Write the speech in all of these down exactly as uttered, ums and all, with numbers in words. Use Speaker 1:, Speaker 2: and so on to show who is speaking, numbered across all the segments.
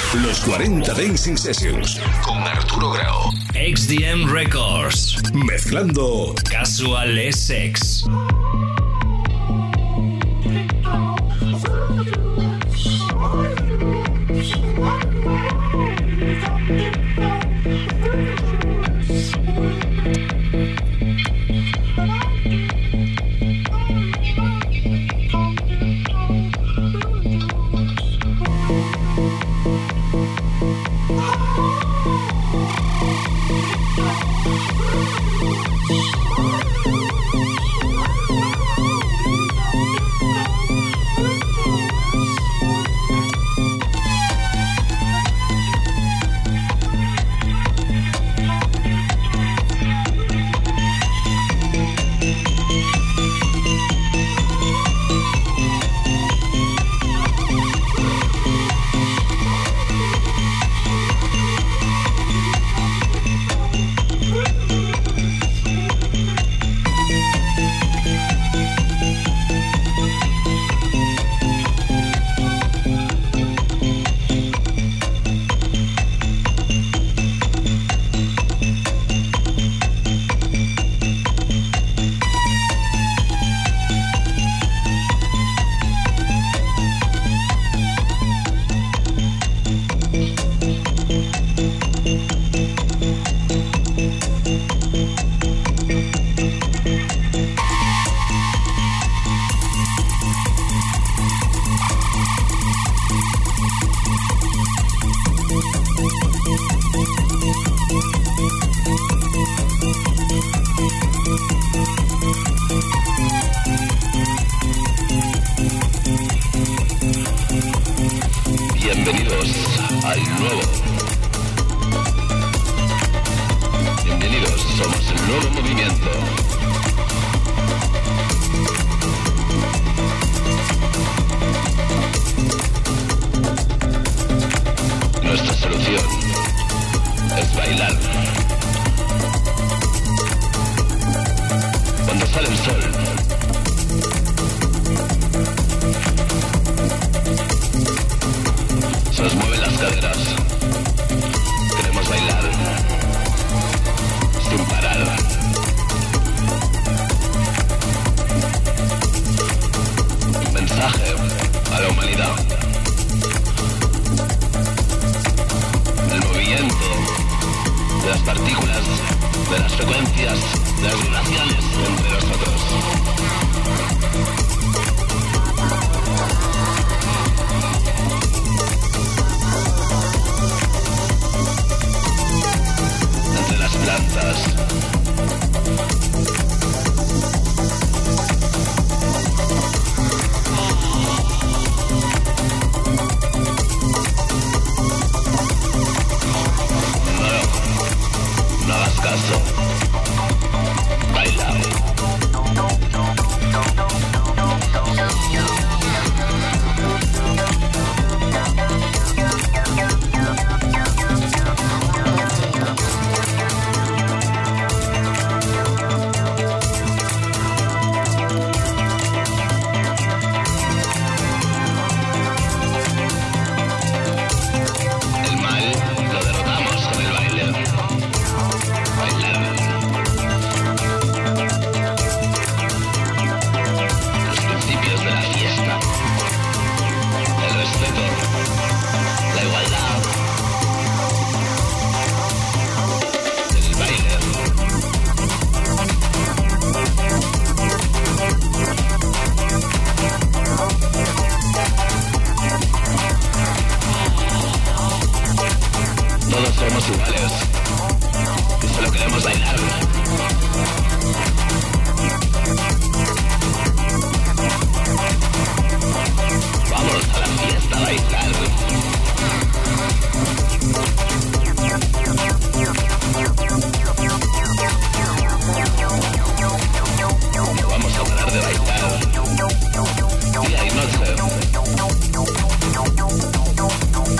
Speaker 1: Los cuarenta Dancing Sessions con Arturo Grau.
Speaker 2: X D M Records.
Speaker 1: Mezclando
Speaker 2: Casual Essex.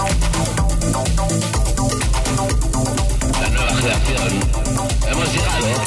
Speaker 3: Hemos llegado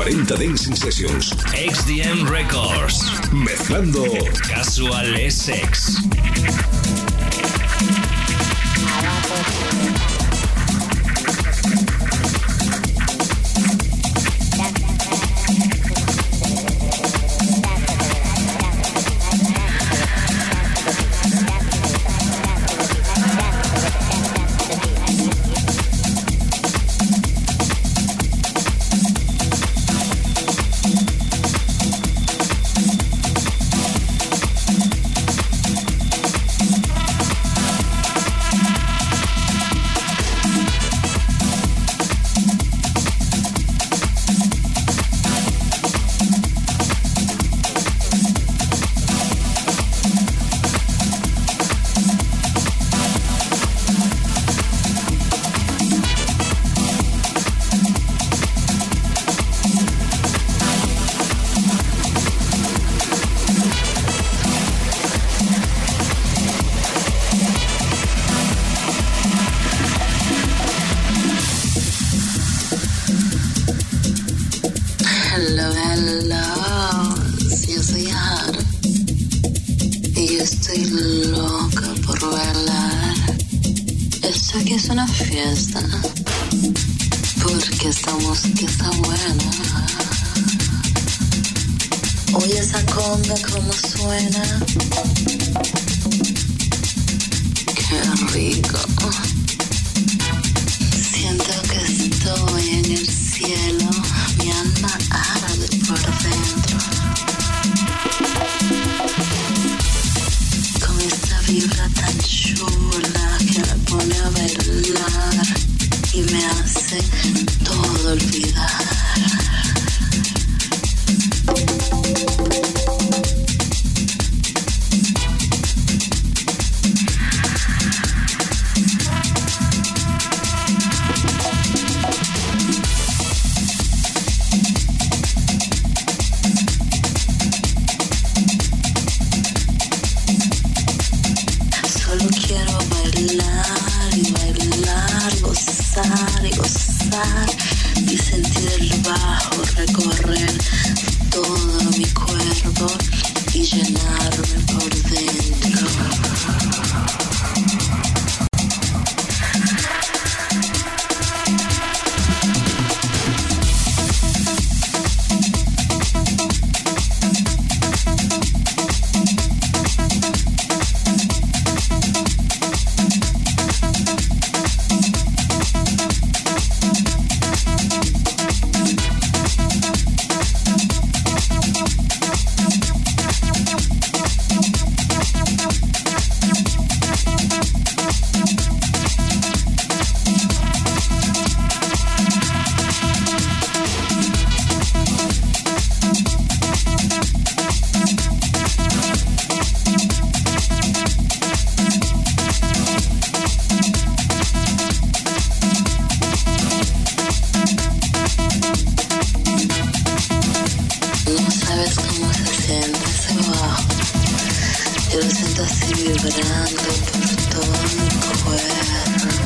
Speaker 1: cuarenta Dancing Sessions.
Speaker 2: X D M Records.
Speaker 1: Mezclando
Speaker 2: Casual Essex.
Speaker 3: Porque esta música está buena. Oye esa conga como suena. Qué rico. Siento que estoy en el cielo. Mi alma arde por dentro. Con esta vibra tan chula que me pone a bailar y me hace todo olvidar. Solo quiero bailar y bailar, gozar y gozar y sentir el bajo recorrer todo mi cuerpo y llenarme por dentro. Yo lo siento así vibrando por todo mi cuerpo.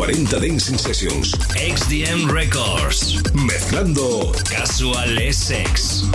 Speaker 1: cuarenta Dancing Sessions.
Speaker 2: X D M Records.
Speaker 1: Mezclando
Speaker 2: Casual Essex.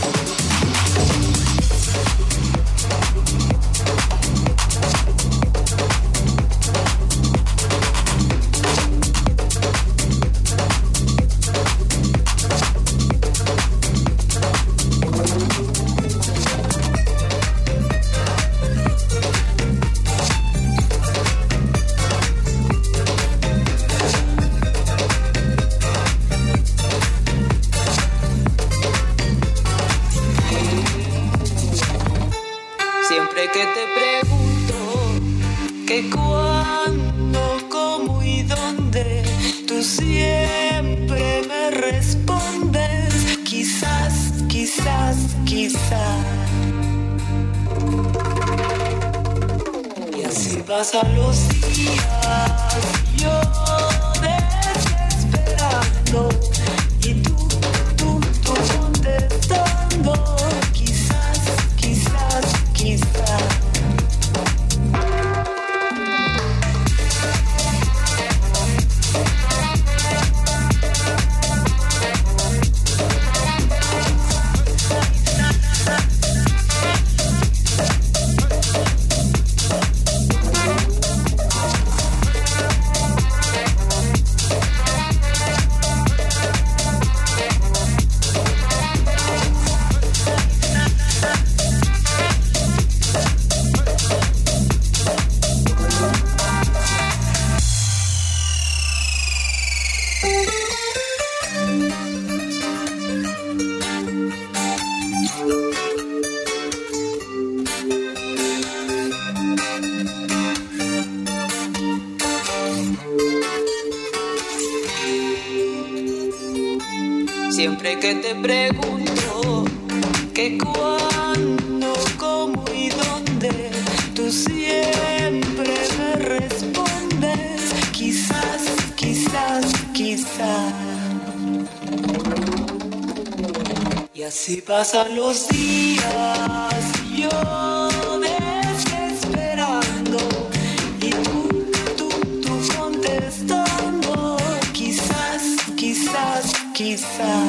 Speaker 4: Pasan los días, yo desesperando y tú, tú, tú contestando, quizás, quizás, quizás. Siempre que te pregunto que cuándo, cómo y dónde, tú siempre me respondes quizás, quizás, quizás. Y así pasan los días, yo desesperando y tú, tú, tú contestando quizás, quizás, quizás.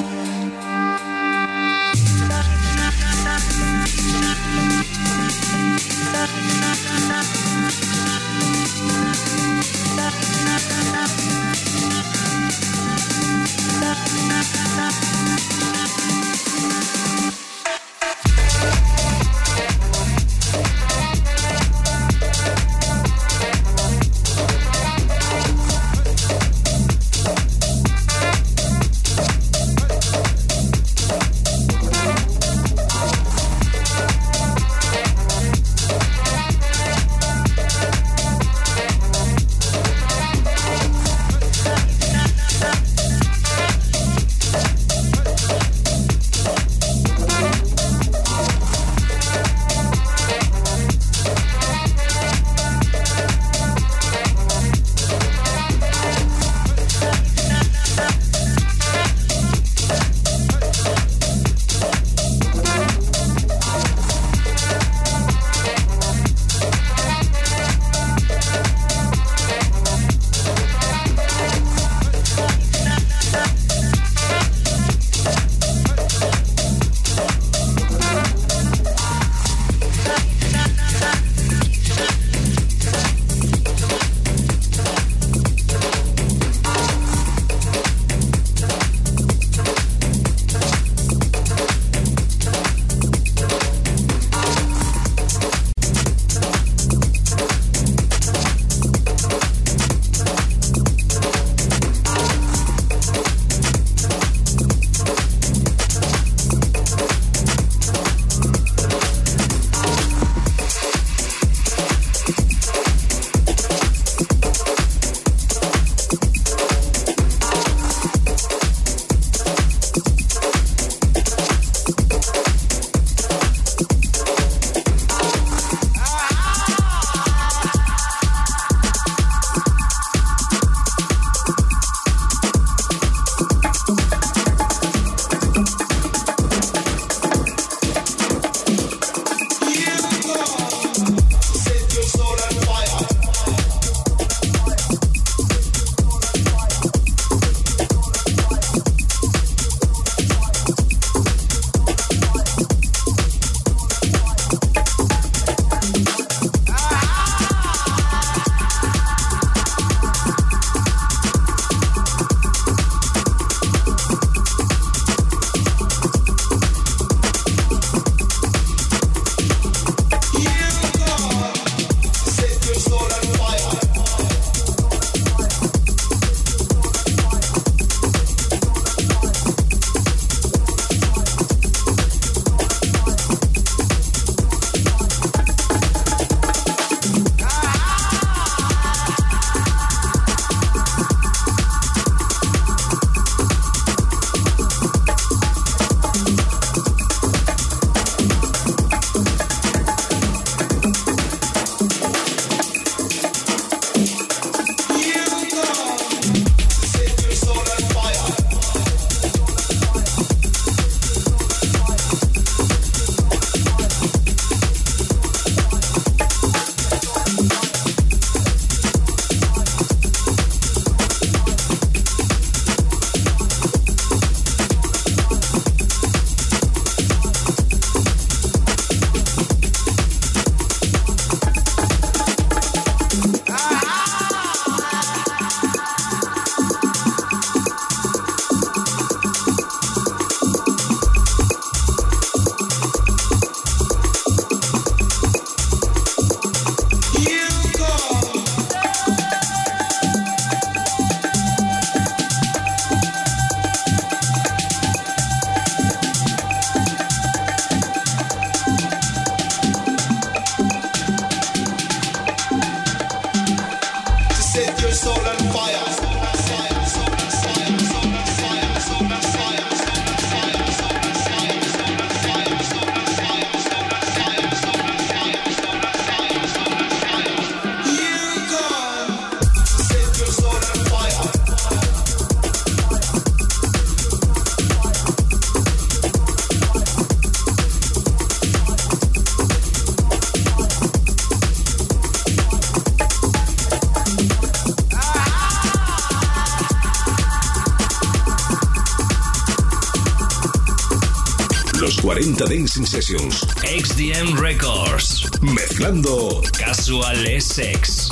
Speaker 1: cuarenta Dancing Sessions.
Speaker 2: X D M Records.
Speaker 1: Mezclando
Speaker 2: Casual Essex.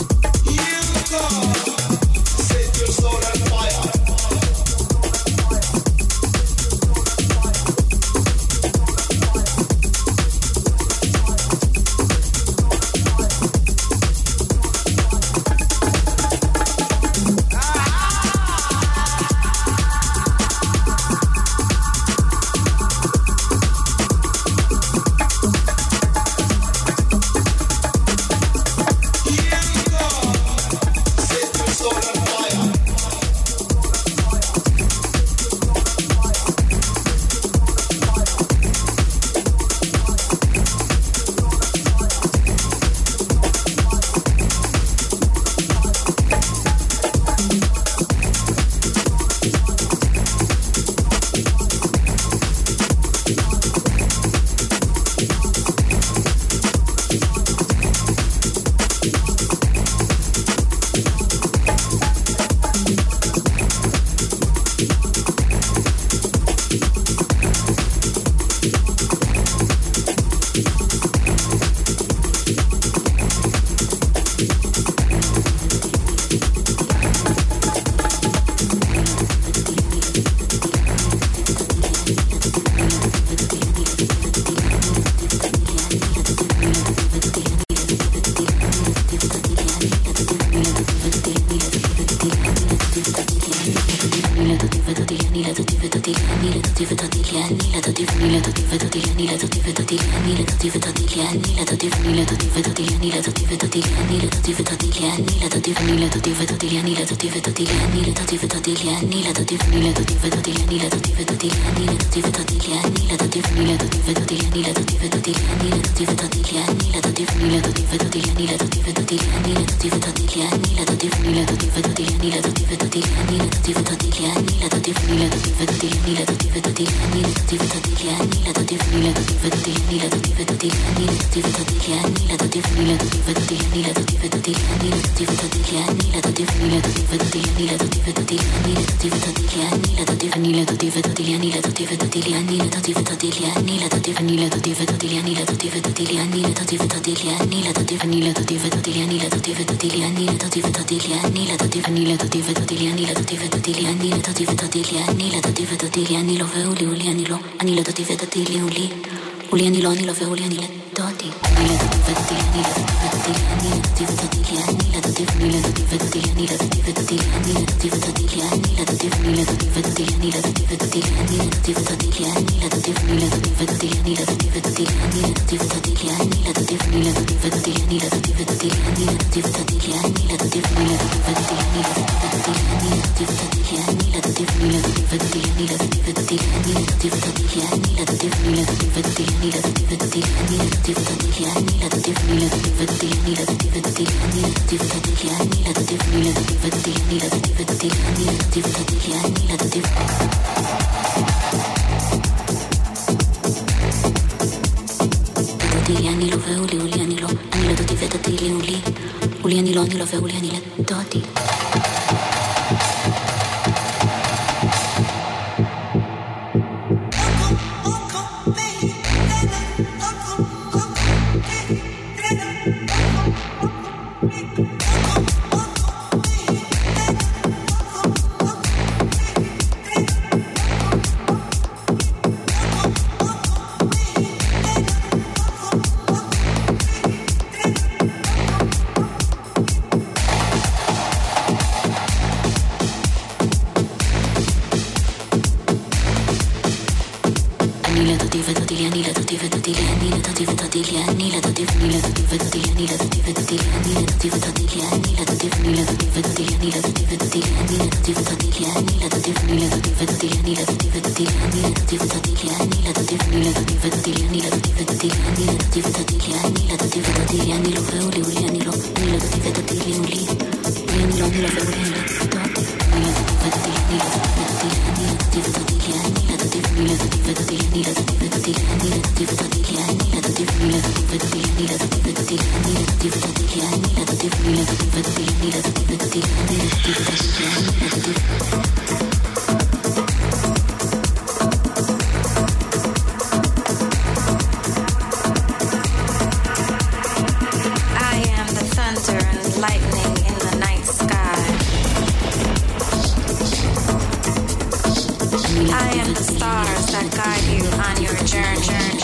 Speaker 3: on your journey.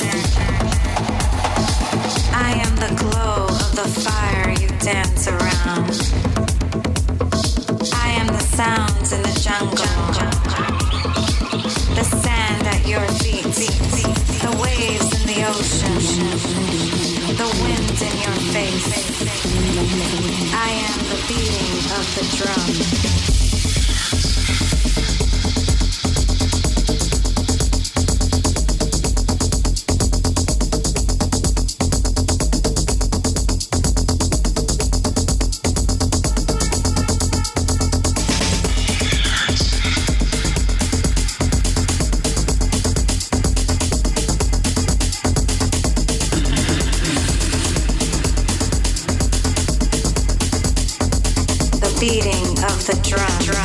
Speaker 3: I am the glow of the fire you dance around. I am the sounds in the jungle, the sand at your feet, the waves in the ocean, the wind in your face. I am the beating of the drum. Beating of the drum. drum.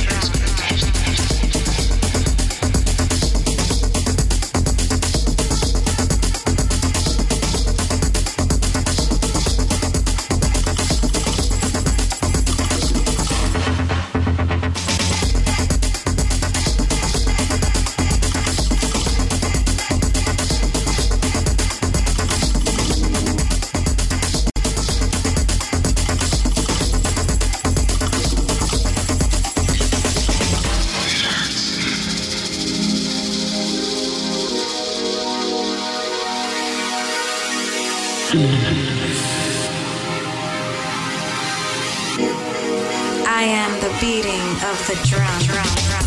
Speaker 3: I am the beating of the drum. drum, drum.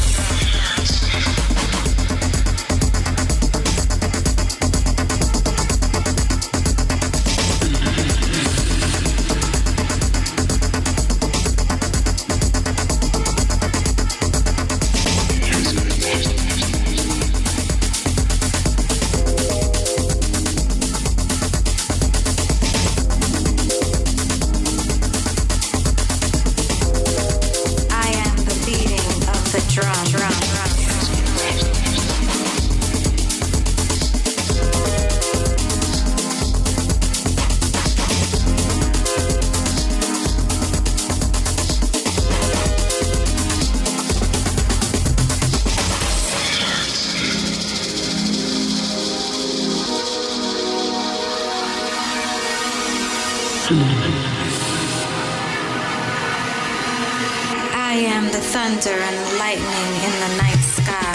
Speaker 3: I am the thunder and lightning in the night sky.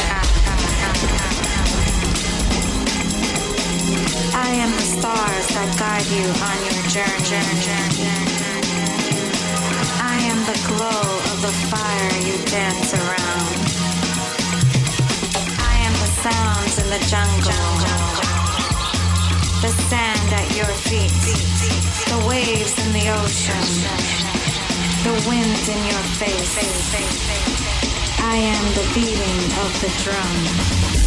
Speaker 3: I am the stars that guide you on your journey. I am the glow of the fire you dance around. I am the sounds in the jungle, the sand at your feet, the waves in the ocean, the wind in your face. I am the beating of the drum.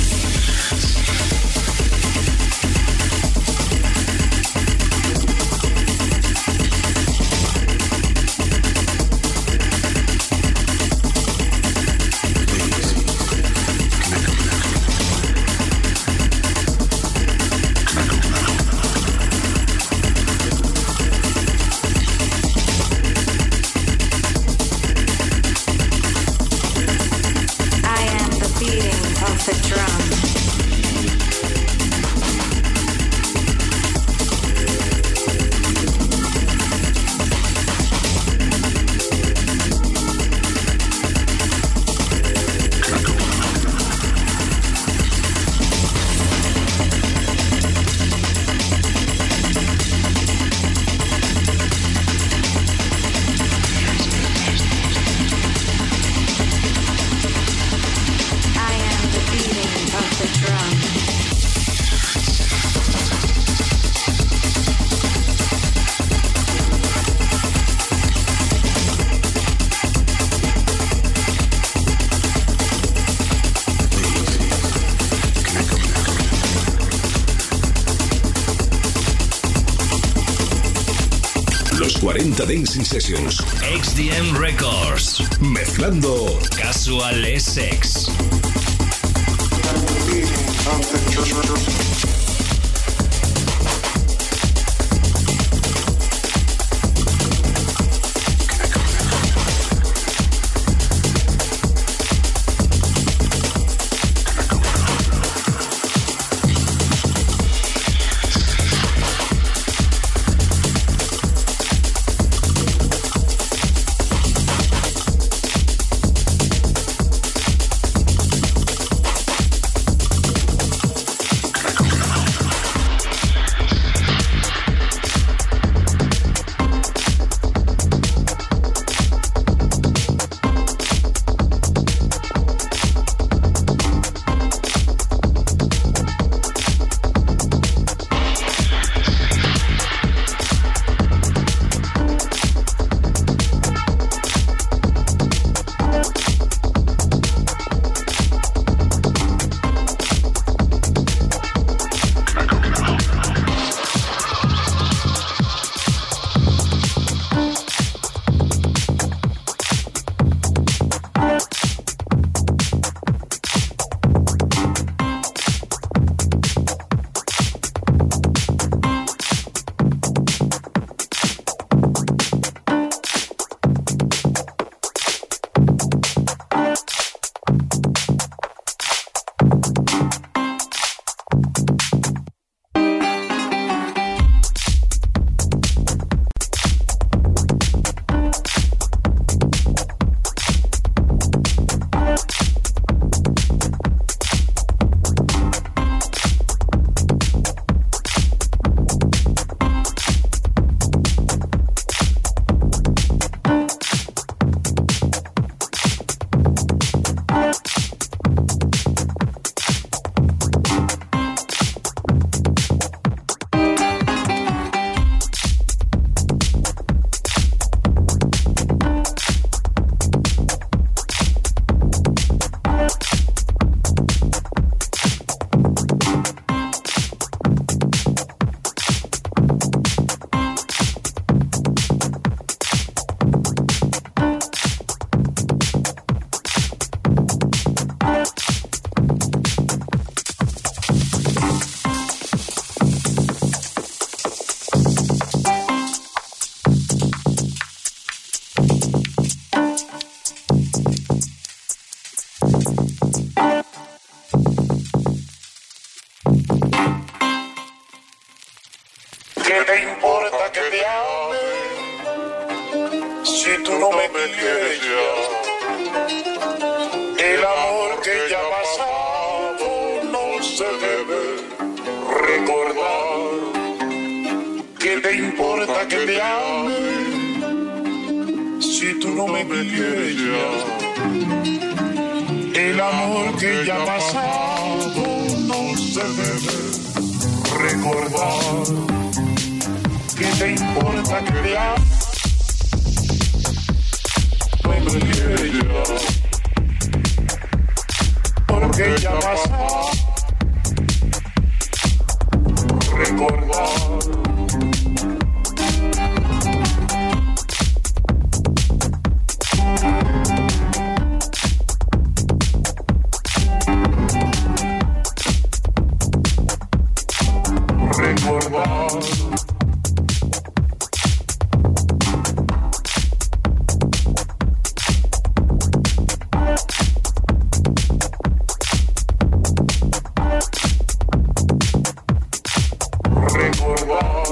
Speaker 1: cuarenta Dancing Sessions.
Speaker 2: X D M Records.
Speaker 1: Mezclando
Speaker 2: Casual Essex.
Speaker 5: te importa que te ame si tú no me quieres ya? El amor que ya ha pasado no se debe recordar. ¿Qué te importa que te ame si tú no me quieres ya? El amor que ya ha pasado no se debe recordar. ¿Qué te importa que te ame? No me quieres ya, porque ya ha pasado. Recordar. Recordar. Recordar.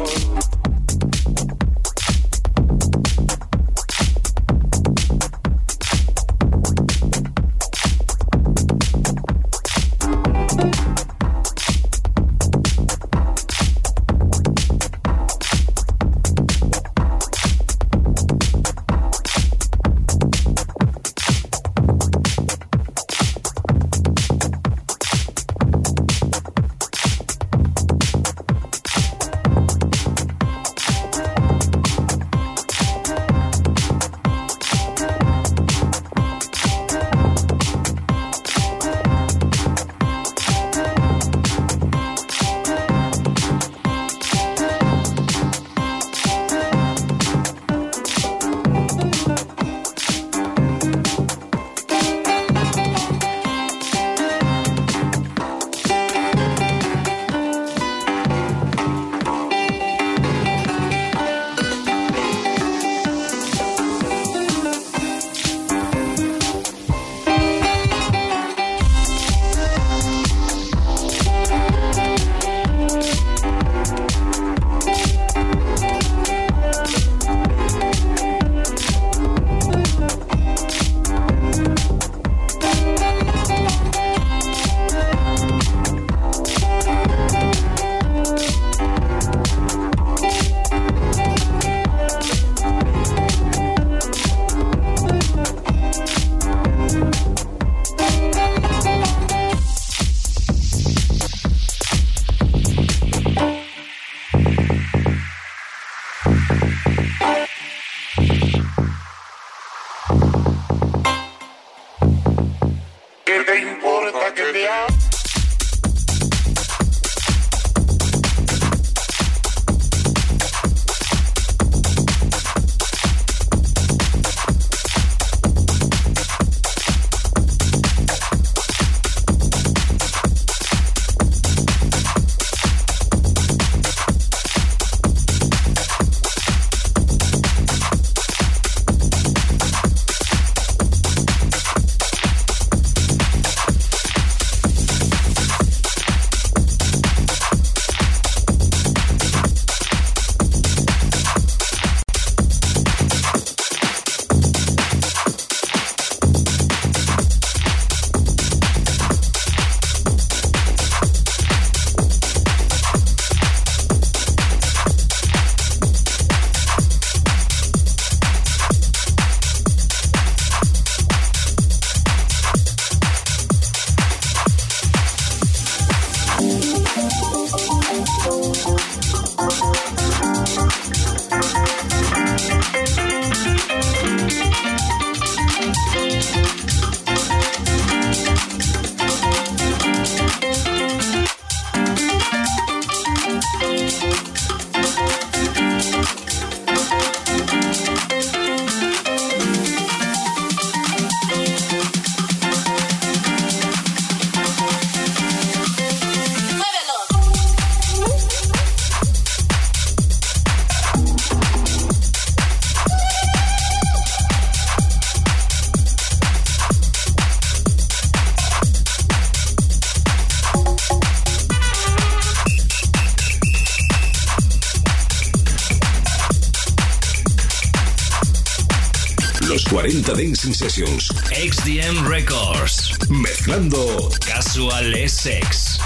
Speaker 1: Los cuarenta Dancing Sessions.
Speaker 2: X D M Records.
Speaker 1: Mezclando
Speaker 2: Casual Essex.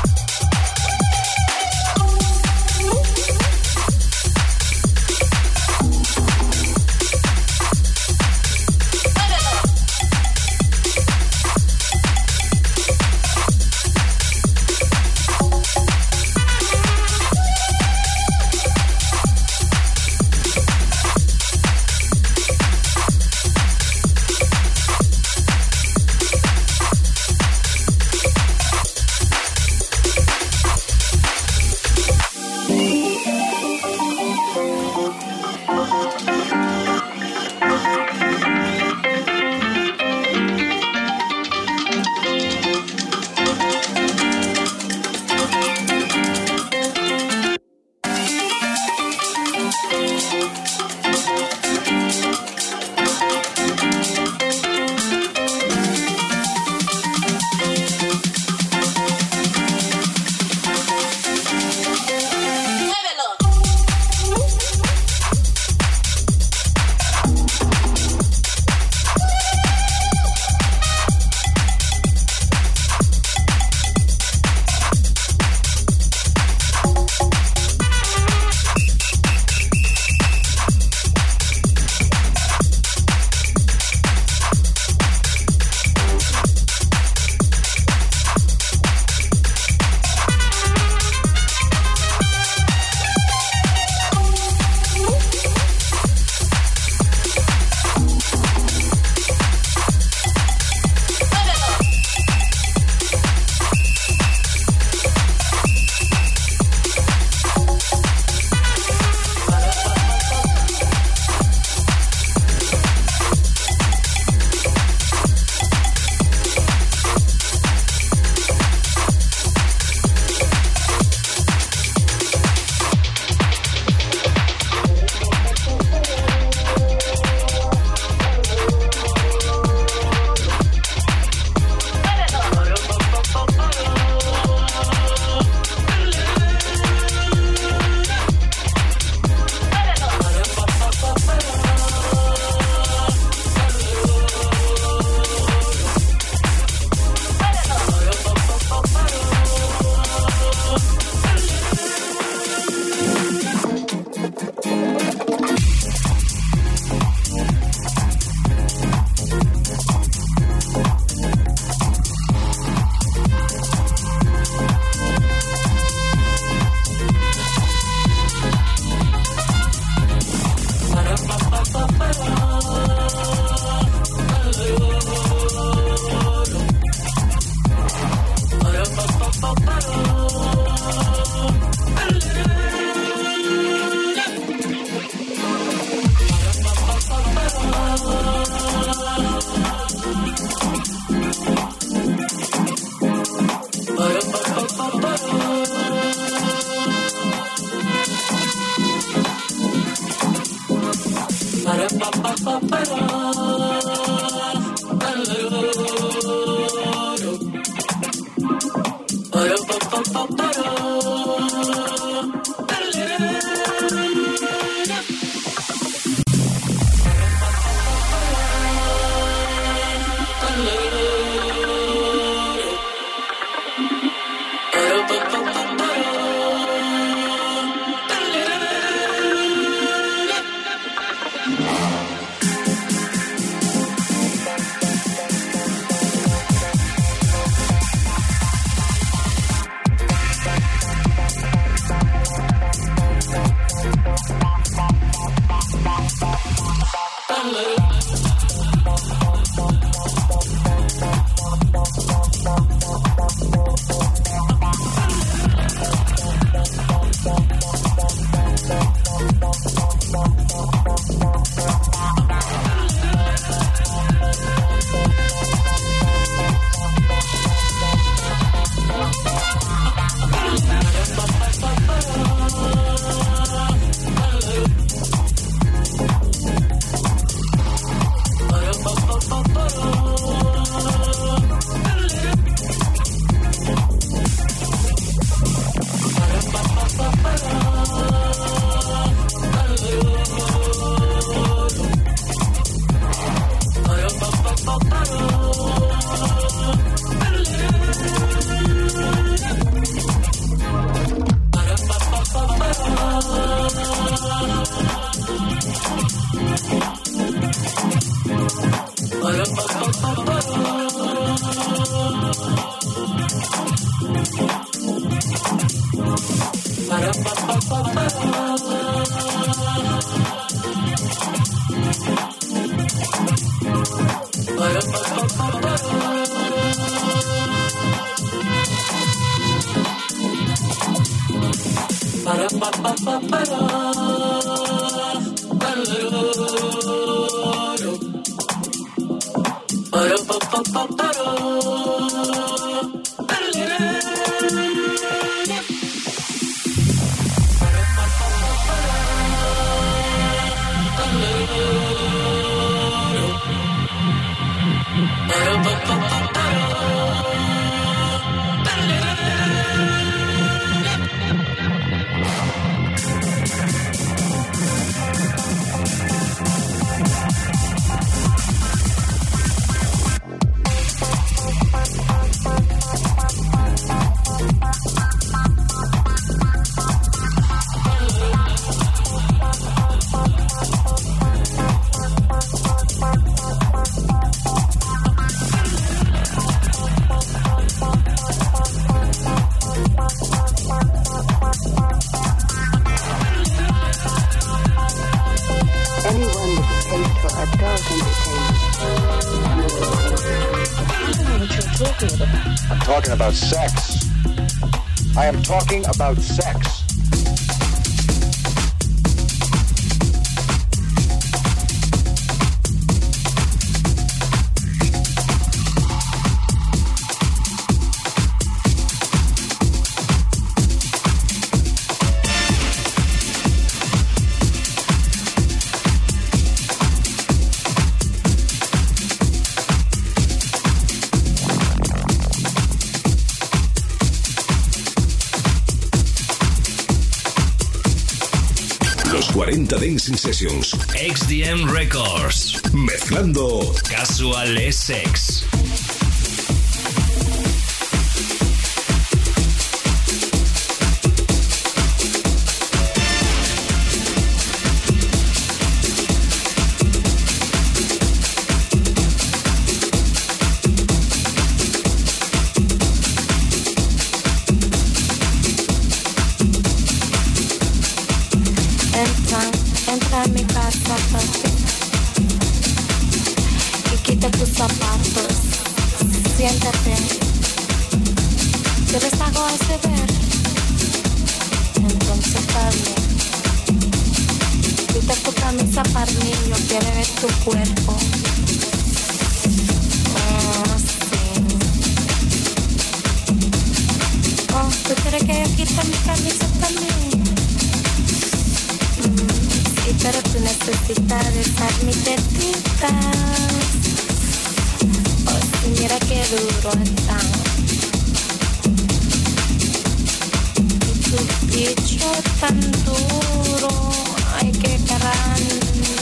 Speaker 6: About sex. I am talking about sex.
Speaker 1: cuarenta Dancing Sessions.
Speaker 2: X D M Records.
Speaker 1: Mezclando
Speaker 2: Casual Essex.
Speaker 3: Entra en mi casa, papi, y quita tus zapatos. Siéntate. ¿Quieres algo a beber? Entonces dale. Quita tu camisa, parnillo, quiere ver tu cuerpo. Oh, sí. Oh, ¿tú quieres que yo quite mi camisa también? Pero tú necesitas besar mis tetitas. Oh, sí, mira qué duro están. Y tu bicho tan duro. Ay, qué grande.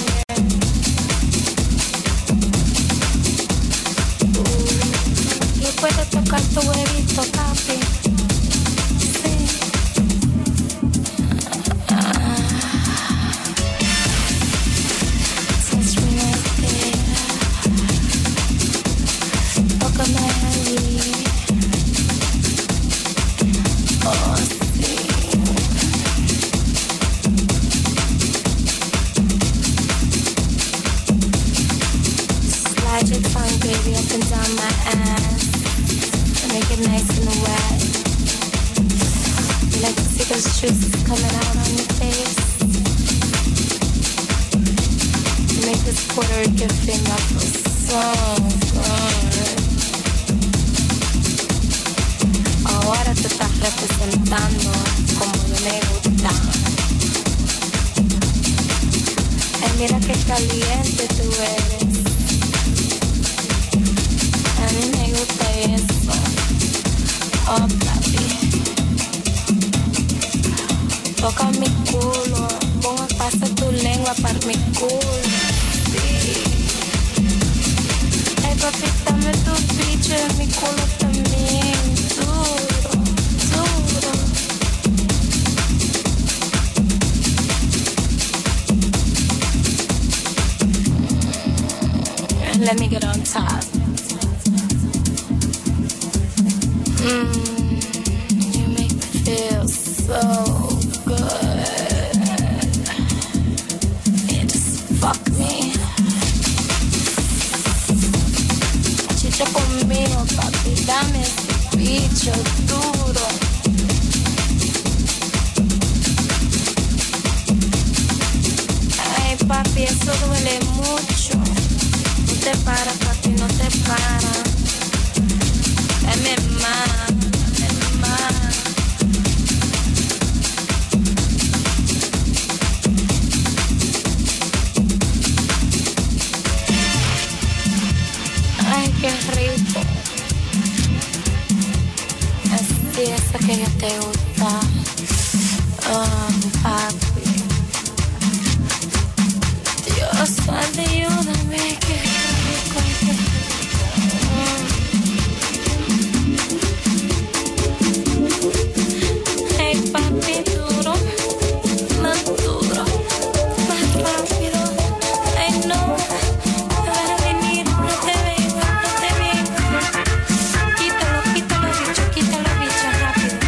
Speaker 3: Uh, yo puedo tocar tu huevito, papi. Juices coming out on your face. Make this Puerto Rican female feel so good. Ahora te estás representando como yo me gusta. Ay, mira qué caliente tú eres. A mí me gusta eso. Oh, papi. Toca mi culo, pongo pasa tu lengua para mi culo. Sí. Ay, papi, dame tu bicho en mi culo también. Duro, duro. Let me get on top. Mm, you make me feel so good. Yeah, just fuck me. Chicha conmigo, papi, dame ese bicho duro. Ay, papi, eso duele mucho.
Speaker 7: te para, papi, no te para. Dame más, dame más. Ay, qué rico. Así es que yo te gusta. Oh, papi. Dios, ayúdame, qué rico, qué rico. Hey, papi, duro, más duro, más rápido. Ay, no, te van a venir, no te vengo, no te vengo. Quítalo, quítalo, bicho, quítalo, bicho, rápido.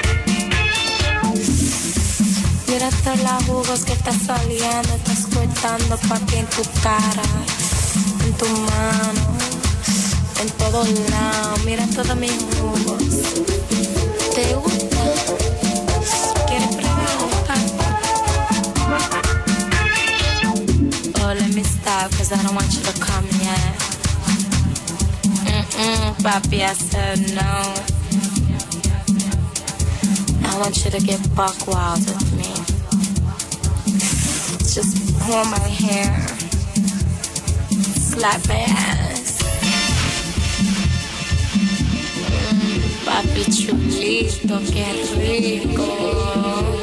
Speaker 7: Mira todos los jugos que estás saliendo, estás cortando, papi, en tu cara, en tu mano, en todos lados. Mira todos mis jugos. ¿Te gusta? ¿Quieres probarlo, papi? Oh, let me stop, cause I don't want you to come yet. Mm-mm, papi, I said no. I want you to get buck wild with me. Just pull my hair, slap my ass. Mm, papi chulito, qué rico.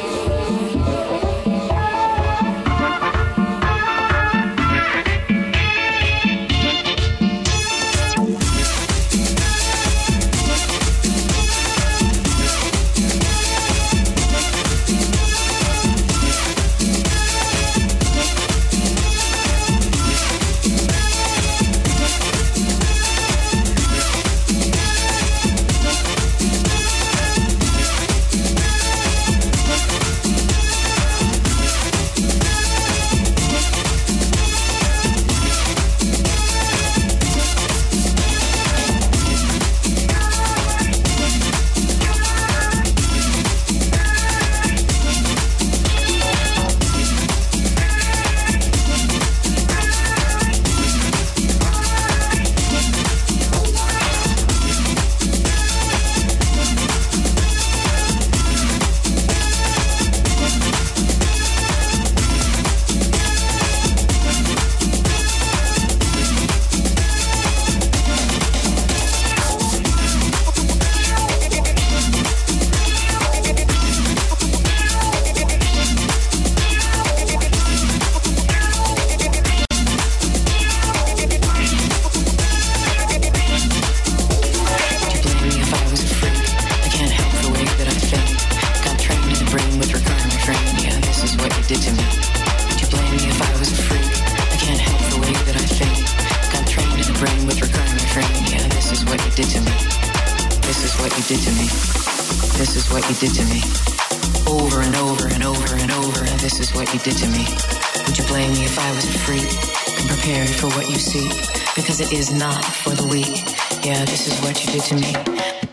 Speaker 8: Because it is not for the weak. Yeah, this is what you did to me.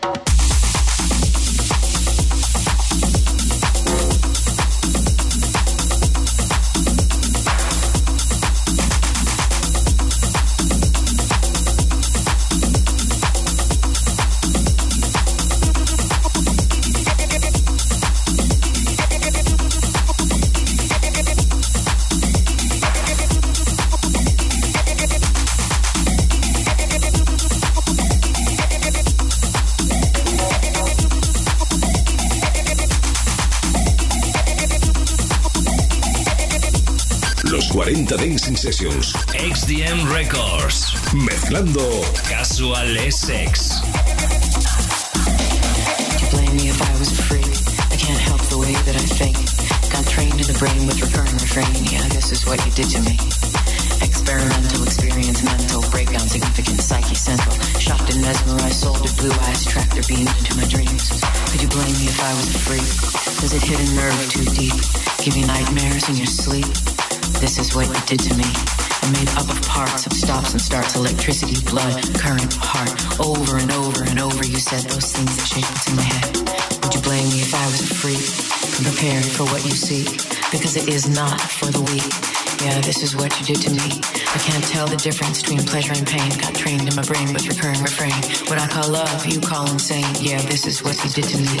Speaker 1: cuarenta Dancing Sessions.
Speaker 2: X D M Records.
Speaker 1: Mezclando
Speaker 2: Casual Essex.
Speaker 8: You blame me if I was a freak. I can't help the way that I think. Got trained in the brain with recurring refrain. Yeah, this is what you did to me. Experimental experience, mental breakdown, significant psyche central. Shocked and mesmerized, soul to blue eyes, tractor beamed into my dreams. Could you blame me if I was a freak? Does it hit a nerve too deep? Give you nightmares in your sleep? This is what you did to me. I'm made up of parts, of stops and starts, electricity, blood, current, heart. Over and over and over you said those things that shape what's in my head. Would you blame me if I was a freak? I'm prepared for what you seek, because it is not for the weak. Yeah, this is what you did to me. I can't tell the difference between pleasure and pain. Got trained in my brain with recurring refrain. What I call love, you call insane. Yeah, this is what you did to me.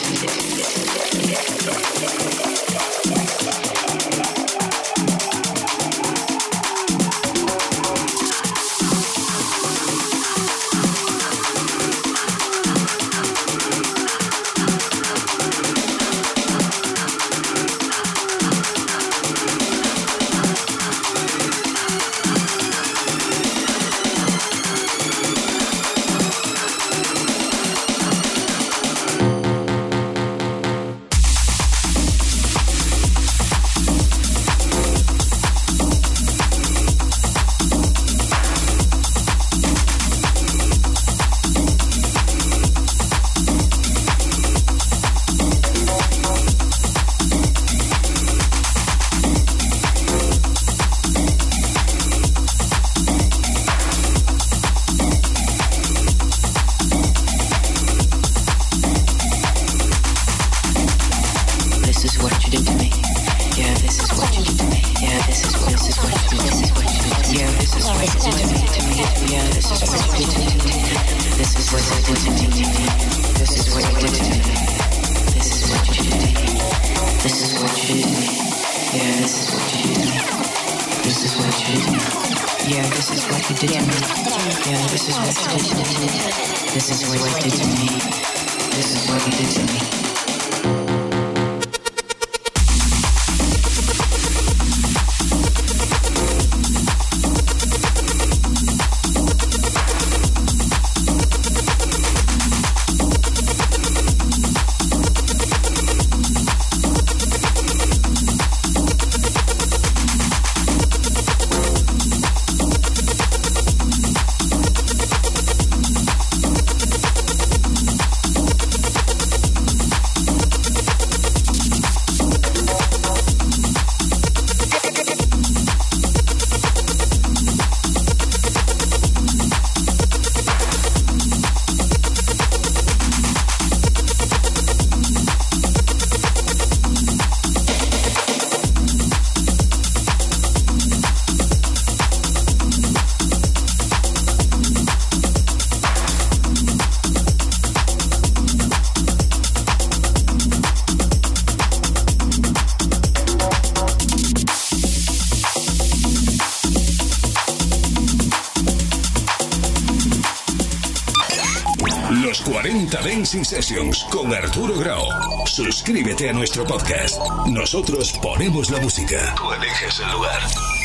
Speaker 1: cuarenta Dancing Sessions con Arturo Grau. Suscríbete a nuestro podcast. Nosotros ponemos la música. Tú eliges el lugar.